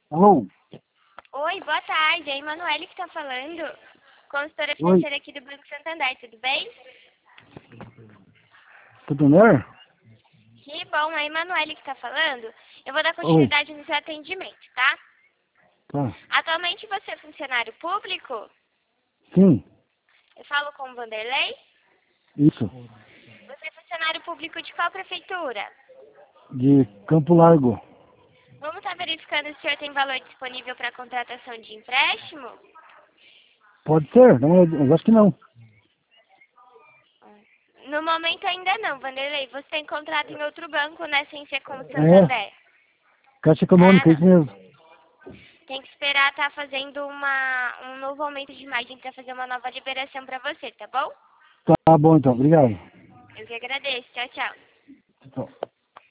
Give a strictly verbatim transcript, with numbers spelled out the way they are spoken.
Alô? Oi, boa tarde. É a Emanuele que está falando, consultora Oi? financeira aqui do Banco Santander, tudo bem? Tudo bem? Que bom, é a Emanuele que está falando. Eu vou dar Oi? continuidade no seu atendimento, tá? Tá. Atualmente você é funcionário público? Sim, Eu falo com o Vanderlei. isso. Você é funcionário público de qual prefeitura? De Campo Largo. Vamos estar verificando se o senhor tem valor disponível para contratação de empréstimo? Pode ser? Não, eu acho que não. No momento ainda não, Vanderlei. Você tem contrato em outro banco, né? Sem ser com o É, Santander. Caixa Ah, Econômica, isso não. mesmo. Tem que esperar estar fazendo uma, um novo aumento de margem para fazer uma nova liberação para você, tá bom? Tá bom então, obrigado. Eu que agradeço. Tchau, tchau. Tchau.